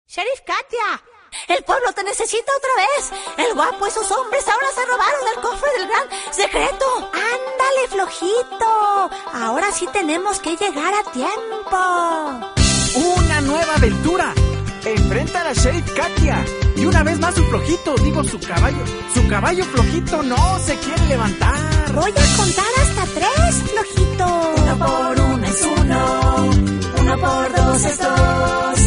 Sheriff Katia, el pueblo te necesita otra vez. El guapo y sus hombres ahora se robaron el cofre del gran secreto. Ándale, flojito. Ahora sí tenemos que llegar a tiempo. ¡Una nueva aventura! Enfrenta a la Sheriff Katia. Y una vez más su flojito, su caballo flojito no se quiere levantar. Voy a contar hasta 3, flojito. 1 por 1 es 1, 1 por 2 es 2.